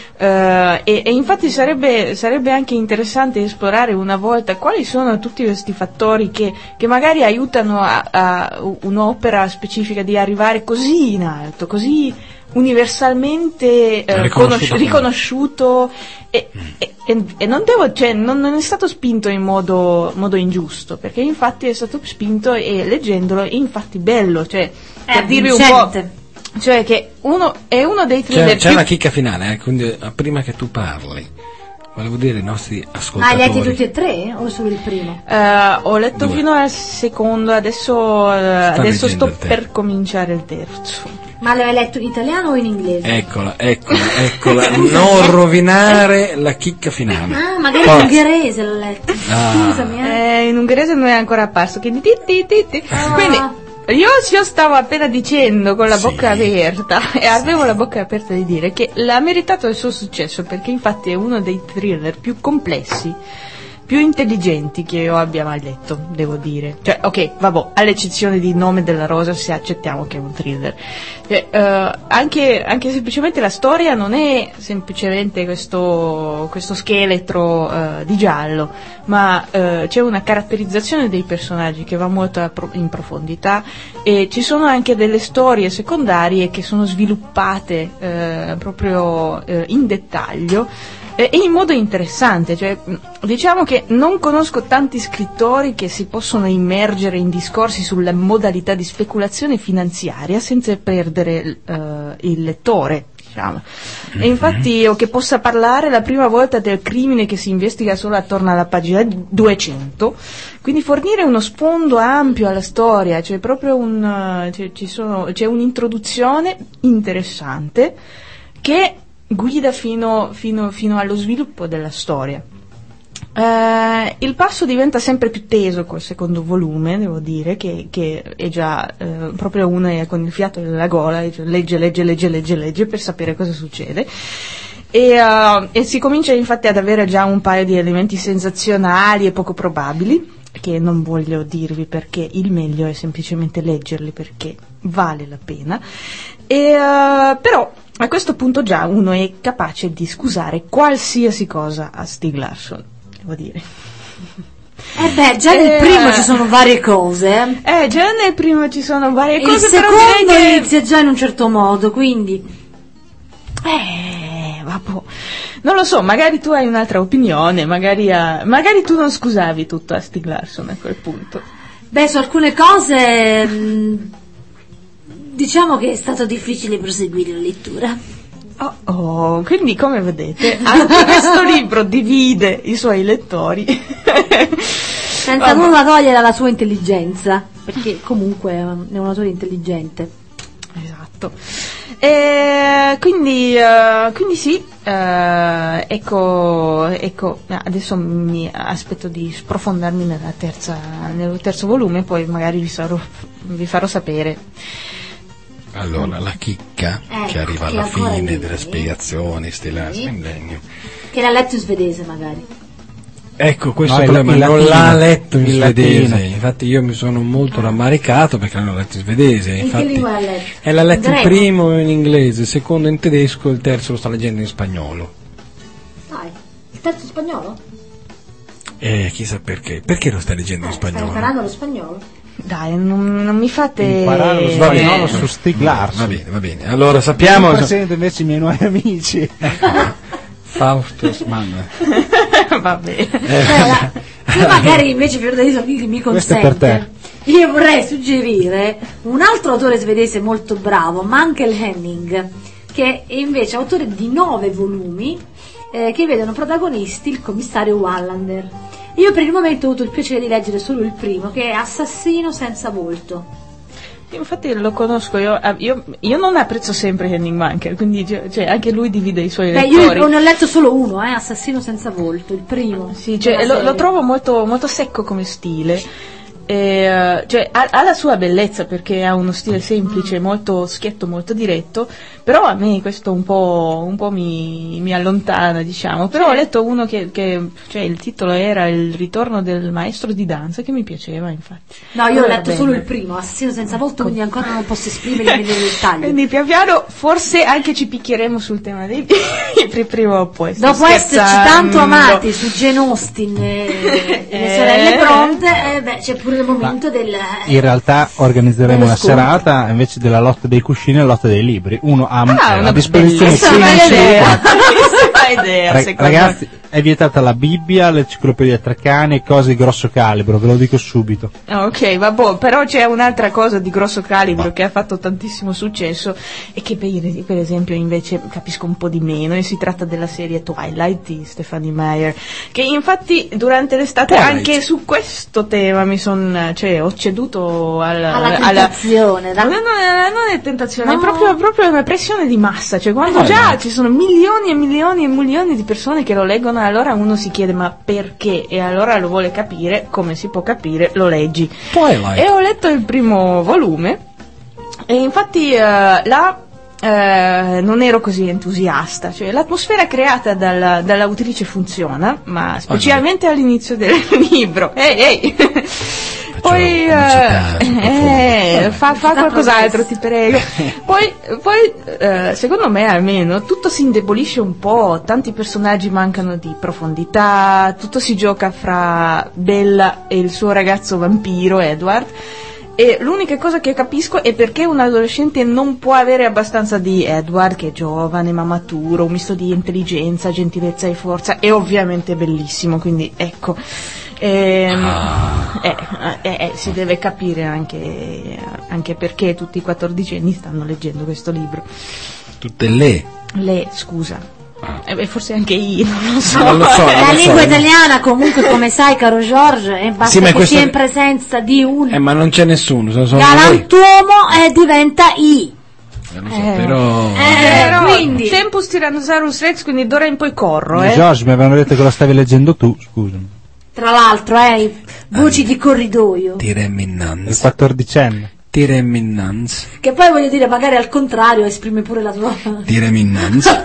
Eh, e, e infatti sarebbe, sarebbe anche interessante esplorare una volta quali sono tutti questi fattori che, che magari aiutano a, a un'opera specifica di arrivare così in alto, così universalmente eh, Riconosciuto. conosci- riconosciuto e, e- e- e non devo, cioè, non, non è stato spinto in modo, modo ingiusto, perché infatti è stato spinto e leggendolo è infatti bello, cioè per dirvi un po', vincente. cioè che uno è uno dei C'è, thriller c'è più una chicca finale, eh, quindi eh, prima che tu parli, volevo dire ai nostri Ma hai ascoltatori. letti tutti e tre o solo il primo? Eh, ho letto Due. fino al secondo, adesso, eh, adesso leggendo sto il terzo. per cominciare il terzo. Ma l'hai letto in italiano o in inglese? Eccola, eccola, eccola, non rovinare la chicca finale. Ah, magari Forza. in ungherese l'ho letto. Ah. Scusami, eh. Eh, in ungherese non è ancora apparso, quindi ti, ti, ti, ti. Ah. Quindi io, io stavo appena dicendo con la Sì. bocca aperta e avevo la bocca aperta di dire che l'ha meritato il suo successo perché infatti è uno dei thriller più complessi, più intelligenti che io abbia mai letto, devo dire. Cioè, ok, vabbè, all'eccezione di Nome della Rosa, se accettiamo che è un thriller. Cioè, eh, anche, anche semplicemente la storia non è semplicemente questo, questo scheletro eh, di giallo, ma eh, c'è una caratterizzazione dei personaggi che va molto a pro- in profondità e ci sono anche delle storie secondarie che sono sviluppate eh, proprio eh, in dettaglio e in modo interessante, cioè, diciamo che non conosco tanti scrittori che si possono immergere in discorsi sulla modalità di speculazione finanziaria senza perdere eh, il lettore, diciamo. E infatti o che possa parlare la prima volta del crimine che si investiga solo attorno alla pagina duecento, quindi fornire uno sfondo ampio alla storia, cioè proprio un, cioè, ci sono, c'è un'introduzione interessante che guida fino, fino, fino allo sviluppo della storia. Eh, il passo diventa sempre più teso col secondo volume, devo dire, che, che è già eh, proprio uno è con il fiato nella gola, e cioè legge, legge, legge, legge, legge per sapere cosa succede. E, uh, e si comincia infatti ad avere già un paio di elementi sensazionali e poco probabili, che non voglio dirvi perché il meglio è semplicemente leggerli perché vale la pena. E, uh, però a questo punto già uno è capace di scusare qualsiasi cosa a Stieg Larsson, devo dire. Eh beh, già nel Eh, primo ci sono varie cose. Eh, già nel primo ci sono varie Il cose, però secondo direi che... inizia già in un certo modo, quindi Eh, vabbè. Non lo so, magari tu hai un'altra opinione, magari, ha- magari tu non scusavi tutto a Stieg Larsson a quel punto. beh, su alcune cose mh, Diciamo che è stato difficile proseguire la lettura. Oh, oh, quindi come vedete anche questo libro divide i suoi lettori. Senza nulla togliere alla sua intelligenza, perché comunque è un autore intelligente. Esatto. E quindi, uh, quindi sì, uh, ecco, ecco, adesso mi aspetto di sprofondarmi nella terza, nel terzo volume, poi magari vi, sarò, vi farò sapere. Allora, la chicca Eh, che arriva che alla ancora fine lì. delle spiegazioni, stile Sì. in legno. Che l'ha letto in svedese magari. Ecco, questo No, è il il- problema, il non latino. l'ha letto in Il svedese, latino. infatti io mi sono molto rammaricato perché l'hanno letto in svedese, In che infatti lingua l'ha letto? e l'ha letto In il greco? primo in inglese, il secondo in tedesco, il terzo lo sta leggendo in spagnolo. Dai, il terzo spagnolo? E chissà perché, perché lo sta leggendo in Eh, stai spagnolo? imparando lo spagnolo? Dai, non, non mi fate Imparare lo Va bene. spagnolo su Stieg Larsson. Va bene, va bene, allora sappiamo... Presento invece i miei nuovi amici. Faustus Mann. Va bene. Allora, se magari invece Fiordaliso mi, mi Questo è per consente, io vorrei suggerire un altro autore svedese molto bravo, Michael Henning, che è invece autore di nove volumi eh, che vedono protagonisti il commissario Wallander. Io per il momento ho avuto il piacere di leggere solo il primo, che è Assassino senza volto. Infatti lo conosco, io, io, io non apprezzo sempre Henning Mankell, quindi cioè, anche lui divide i suoi Beh, io lettori. ne ho letto solo uno, eh, Assassino senza volto, il primo. Sì, cioè, della lo, lo serie. trovo molto, molto secco come stile. E, eh, cioè, ha, ha la sua bellezza perché ha uno stile semplice, molto schietto, molto diretto, però a me questo un po', un po' mi, mi allontana, diciamo. Però ho letto uno che, che cioè, il titolo era Il ritorno del maestro di danza, che mi piaceva, infatti. No, io ho Allora, letto bene. solo il primo, Assassino senza volto, quindi ancora non posso esprimermi nei dettagli. Quindi pian piano forse anche ci picchieremo sul tema dei libri prima o poi. sto Dopo esserci scherzando. tanto amati su Jane Austen e le Eh. sorelle Bronte, eh, beh, c'è pure il momento del... In realtà organizzeremo Dello una scontro. serata invece della lotta dei cuscini e la lotta dei libri. Uno ha Ah, eh, una a disposizione bellissima quindici idea. Bellissima idea, Ra- secondo ragazzi, è vietata la Bibbia, l'enciclopedia Treccani e cose di grosso calibro, ve lo dico subito. me. Ok, vabbè, però c'è un'altra cosa di grosso calibro che ha fatto tantissimo successo e che per, per esempio invece capisco un po' di meno, e si tratta della serie Twilight di Stephanie Meyer, che infatti durante l'estate Twilight. anche su questo tema mi son, cioè ho ceduto al- alla alla tentazione. da- Non è, non è tentazione, No. è proprio, proprio una pressione di massa, cioè quando già ci sono milioni e milioni e milioni di persone che lo leggono, allora uno si chiede ma perché, e allora lo vuole capire, come si può capire, lo leggi. Twilight. E ho letto il primo volume e infatti eh, là eh, non ero così entusiasta, cioè l'atmosfera creata dalla, dall'autrice funziona, ma specialmente all'inizio del libro. Ehi, ehi. Poi pubblicità eh, sul eh, profondo. fa, fa qualcos'altro, ti prego. Poi, poi eh, secondo me almeno tutto si indebolisce un po', tanti personaggi mancano di profondità, tutto si gioca fra Bella e il suo ragazzo vampiro Edward. E l'unica cosa che capisco è perché un adolescente non può avere abbastanza di Edward, che è giovane ma maturo, un misto di intelligenza, gentilezza e forza, è ovviamente bellissimo, quindi ecco. Ehm, Ah. eh, eh, eh, si deve capire anche, anche perché tutti i quattordicenni stanno leggendo questo libro. Tutte le... Le, scusa. Eh, beh, forse anche io, non lo so. Non lo so, non La lo so. lingua italiana comunque, come sai, caro Giorgio, eh, basta Sì, ma che questo- sia in presenza di un Eh, ma non c'è nessuno, sono solo voi. galantuomo e diventa I. Eh, lo so, Eh. però... Eh, Però, quindi... Tempus Tyrannosaurus Rex, quindi d'ora in poi corro, eh. George, mi avevano detto che lo stavi leggendo tu, scusami. Tra l'altro, eh, voci di corridoio. Ti Il remminanza. quattordicenne. Ti remminanza. Che poi voglio dire, magari al contrario, esprime pure la tua... Ti remminanza.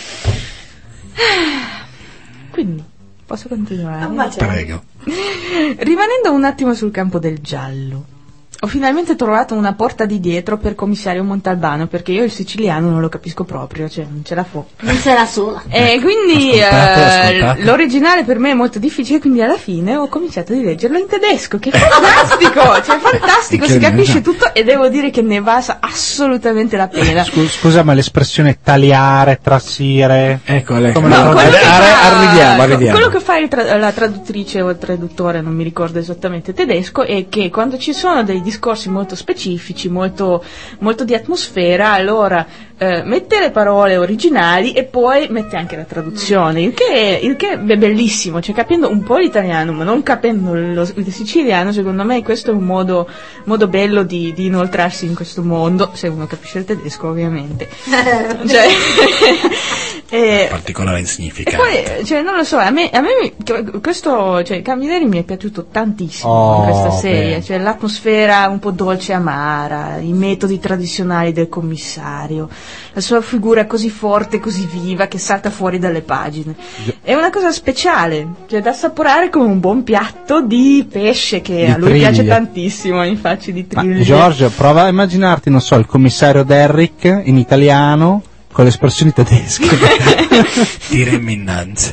Quindi, posso continuare? Ah, ma c'è. Prego. Rimanendo un attimo sul campo del giallo, ho finalmente trovato una porta di dietro per commissario Montalbano, perché io il siciliano non lo capisco proprio, cioè non ce la fo. Non sei la sola. E quindi ascoltate, eh, ascoltate. l'originale per me è molto difficile, quindi alla fine ho cominciato a leggerlo in tedesco, che è fantastico, cioè fantastico, si Incredibile. capisce tutto e devo dire che ne valsa assolutamente la pena. Scusa, scusa, ma l'espressione tagliare, trassire... Ecco, lei. Come No, no, quello, che arri- fa, arriviamo, arriviamo. quello che fa il tra- la traduttrice o il traduttore, non mi ricordo esattamente tedesco, è che quando ci sono dei discorsi molto specifici, molto, molto di atmosfera, allora eh, mette le parole originali e poi mette anche la traduzione, il che, il che è bellissimo, cioè capendo un po' l'italiano ma non capendo lo, il siciliano, secondo me questo è un modo, modo bello di, di inoltrarsi in questo mondo, se uno capisce il tedesco ovviamente. Cioè, e, particolare in significato. E poi, cioè, non lo so, a me, a me mi- questo, cioè, Camilleri mi è piaciuto tantissimo Oh, in questa serie, bene. cioè l'atmosfera un po' dolce e amara, i metodi tradizionali del commissario, la sua figura così forte, così viva che salta fuori dalle pagine. È una cosa speciale, cioè da assaporare come un buon piatto di pesce che Di a lui triglie. piace tantissimo, infatti di Ma triglie. Giorgio, prova a immaginarti, non so, il commissario Derrick in italiano con le espressioni tedesche. Diremmo innanzi.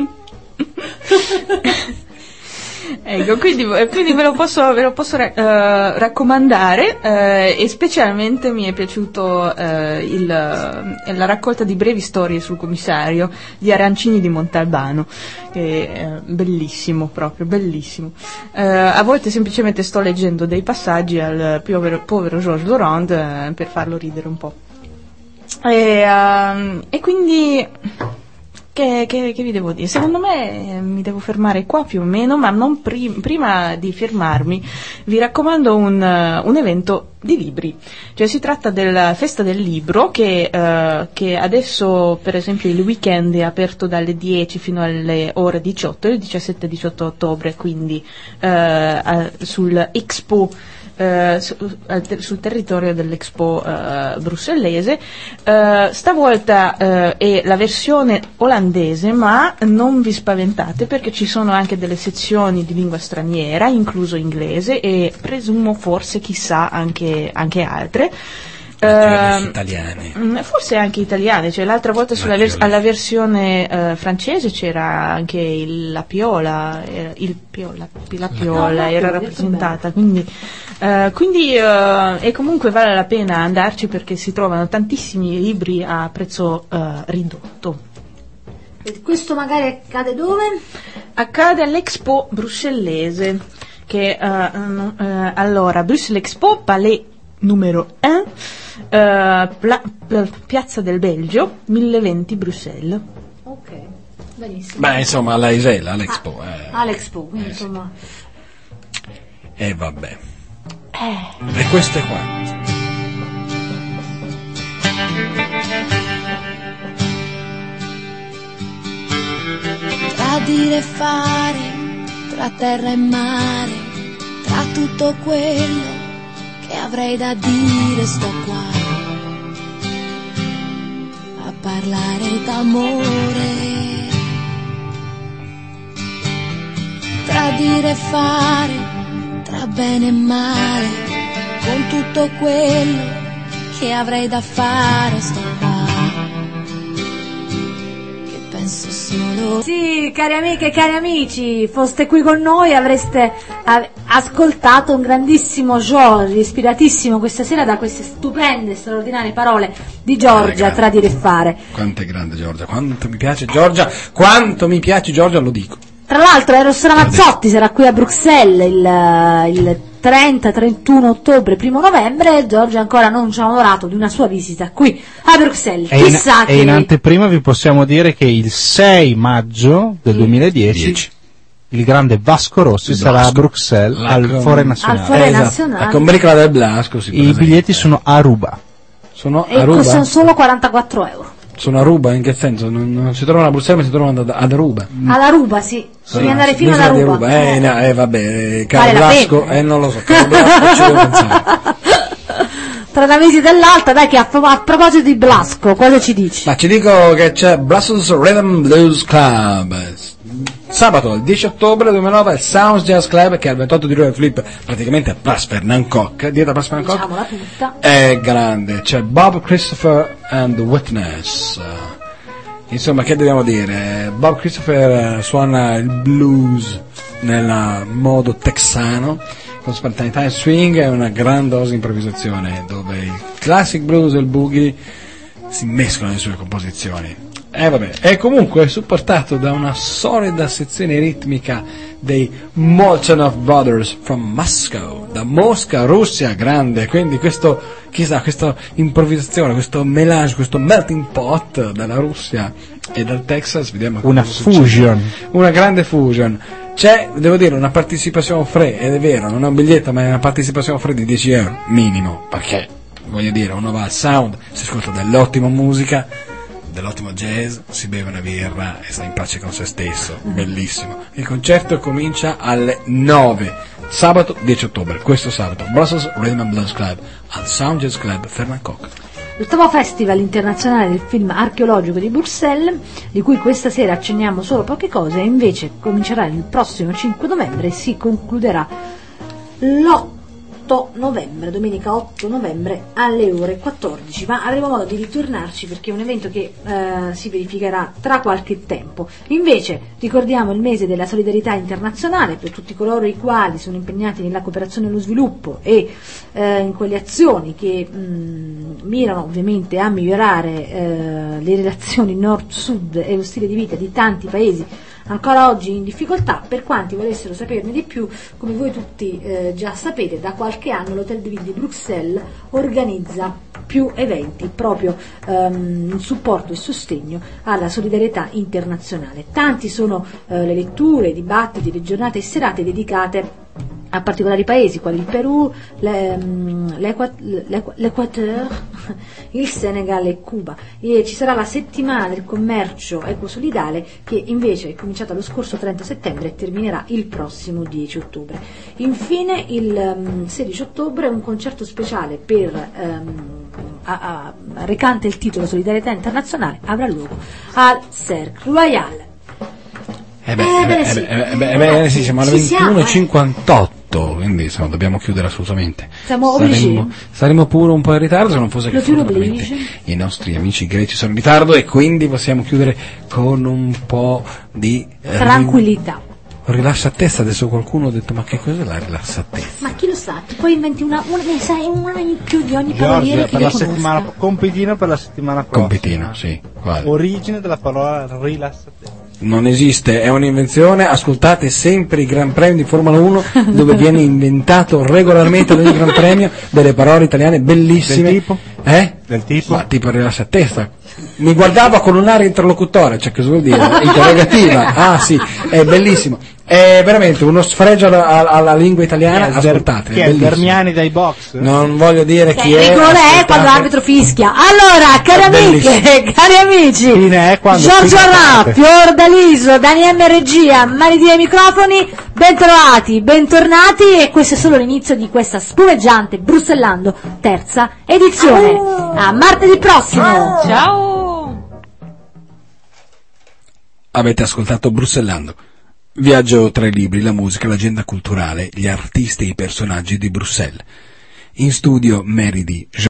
Ecco, quindi, quindi ve lo posso, ve lo posso ra- eh, raccomandare eh, e specialmente mi è piaciuto eh, il, eh, la raccolta di brevi storie sul commissario di Arancini di Montalbano, che è bellissimo, proprio bellissimo. Eh, a volte semplicemente sto leggendo dei passaggi al povero, povero Georges Laurent eh, per farlo ridere un po'. E, ehm, e quindi che, che, che vi devo dire? Secondo me eh, mi devo fermare qua più o meno, ma non prim- prima di fermarmi vi raccomando un, uh, un evento di libri, cioè si tratta della festa del libro che, uh, che adesso per esempio il weekend è aperto dalle dieci fino alle ore diciotto, il diciassette e diciotto ottobre, quindi uh, uh, sul Expo Uh, su, uh, ter- sul territorio dell'Expo uh, brussellese. Uh, stavolta uh, è la versione olandese, ma non vi spaventate perché ci sono anche delle sezioni di lingua straniera, incluso inglese e presumo forse chissà anche, anche altre. Uh, italiane. Forse anche italiane, cioè l'altra volta sulla vers- alla versione uh, francese c'era anche il, la Piola, era, il Piola, la Piola era rappresentata, quindi, uh, quindi uh, e comunque vale la pena andarci perché si trovano tantissimi libri a prezzo uh, ridotto. E questo magari accade dove? Accade all'Expo brussellese, che uh, uh, uh, allora Bruxelles Expo, Palais numero uno, uh, pla- pla- Piazza del Belgio, mille venti Bruxelles. Ok, benissimo. Beh, insomma, alla Isella, all'Expo. Eh. All'Expo, quindi Eh, sì. insomma. E vabbè. E questo è qua. Tra dire e fare, tra terra e mare, tra tutto quello che avrei da dire, sto qua a parlare d'amore. Tra dire e fare, tra bene e male, con tutto quello che avrei da fare, sto qua che penso solo. Sì, cari amiche e cari amici, foste qui con noi avreste a- ascoltato un grandissimo George, ispiratissimo questa sera da queste stupende, straordinarie parole di Giorgia, grande. tra dire e fare. Quanto è grande Giorgia, quanto mi piace Giorgia, quanto mi piace Giorgia, lo dico. Tra l'altro Eros Ramazzotti sarà qui a Bruxelles il, il trenta trentuno ottobre, primo novembre. Giorgia ancora non ci ha onorato di una sua visita qui a Bruxelles. E in, Chissà e che... in anteprima vi possiamo dire che il sei maggio del duemiladieci Dieci. il grande Vasco Rossi Il sarà a Blasco. Bruxelles La al com- Fore Al Nazionale. Fore Esatto, Nazionale. la combricola del Blasco si I presenta. biglietti sono a ruba. Sono E a Ruba? costano solo quarantaquattro euro. Sono a Ruba, in che senso? Non, non si trovano a Bruxelles ma si trovano ad, ad Aruba. Alla Ruba, sì. Devi andare fino ad L'isola di Aruba. Eh, no, eh vabbè, eh, caro Vale la Blasco, pena. eh non lo so, caro Blasco ci devo pensare. Tra una visita e l'altra, dai, che a, a proposito di Blasco, cosa ci dici? Ma ci dico che c'è Brussels Rhythm Blues Club. Sabato, il dieci ottobre duemilanove, il Sounds Jazz Club, che è il ventotto di Rue Flip, praticamente a Place Fernand Koch, dietro a Place Fernand Koch. Diciamola tutta. È grande, c'è Bob Christopher and the Witness. Insomma, che dobbiamo dire? Bob Christopher eh, suona il blues nel modo texano, con spontaneità e swing e una gran dose di improvvisazione, dove il classic blues e il boogie si mescolano nelle sue composizioni. Eh vabbè, è comunque supportato da una solida sezione ritmica dei Molchanov Brothers from Moscow, da Mosca, Russia, grande, quindi questo, chissà, questa improvvisazione, questo melange, questo melting pot dalla Russia e dal Texas, vediamo una fusion, una grande fusion. C'è, devo dire, una partecipazione free, ed è vero, non è un biglietto, ma è una partecipazione free di dieci euro, minimo, perché, voglio dire, uno va al sound, si ascolta dell'ottima musica, dell'ottimo jazz, si beve una birra e sta in pace con se stesso, bellissimo. Il concerto comincia alle nove, sabato dieci ottobre, questo sabato, Brussels Rhythm and Blues Club, al Sound Jazz Club Fernand Koch. L'ottavo Festival internazionale del film archeologico di Bruxelles, di cui questa sera accenniamo solo poche cose, invece comincerà il prossimo cinque novembre e si concluderà l'otto novembre, domenica otto novembre alle ore quattordici, ma avremo modo di ritornarci perché è un evento che eh, si verificherà tra qualche tempo. Invece ricordiamo il mese della solidarietà internazionale per tutti coloro i quali sono impegnati nella cooperazione e lo sviluppo e eh, in quelle azioni che mh, mirano ovviamente a migliorare eh, le relazioni nord-sud e lo stile di vita di tanti paesi ancora oggi in difficoltà. Per quanti volessero saperne di più, come voi tutti eh, già sapete, da qualche anno l'Hotel de Ville di Bruxelles organizza più eventi proprio ehm, in supporto e sostegno alla solidarietà internazionale. Tanti sono eh, le letture, i dibattiti, le giornate e serate dedicate a particolari paesi quali il Perù, l'Equateur, il Senegal e Cuba. E ci sarà la settimana del commercio ecosolidale che invece è cominciata lo scorso trenta settembre e terminerà il prossimo dieci ottobre. Infine il um, sedici ottobre un concerto speciale per um, a, a, recante il titolo Solidarietà Internazionale avrà luogo al Cercle Royal. Eh beh, eh beh, sì. eh beh, eh beh, sì, siamo alle ventuno e cinquantotto, quindi insomma, dobbiamo chiudere assolutamente. Siamo saremo, saremo pure un po' in ritardo, se non fosse che Lo fortunatamente i nostri amici greci sono in ritardo e quindi possiamo chiudere con un po' di eh, tranquillità. Rilassatezza. Adesso qualcuno ha detto: ma che cos'è la rilassatezza? Ma chi lo sa? Ti poi inventi una, una, ne sai, una in più di ogni paroliere che per io la conosca. settimana, compitino per la settimana prossima. Compitino, sì. Quale? Origine della parola rilassatezza. Non esiste, è un'invenzione. Ascoltate sempre i Gran Premi di Formula uno dove viene inventato regolarmente ad ogni Gran Premio delle parole italiane bellissime. Del tipo? Eh? Del tipo? Ma tipo rilassatezza. Mi guardava con un'aria interlocutore, cioè che vuol dire? Interrogativa. Ah sì, è bellissimo. È veramente uno sfregio alla, alla lingua italiana. Chi è, ascoltate, chi è è Vermiani dai box? Non voglio dire chi è. Rigore è quando l'arbitro fischia. Allora, cari amiche, cari amici, Fine è quando Giorgio Arà, fine Fior D'Aliso, Dani M Regia, Mariti ai microfoni, bentrovati, bentornati, e questo è solo l'inizio di questa spumeggiante Bruxellando terza edizione. A martedì prossimo. Ciao! Avete ascoltato Bruxellando. Viaggio tra i libri, la musica, l'agenda culturale, gli artisti e i personaggi di Bruxelles. In studio Meridi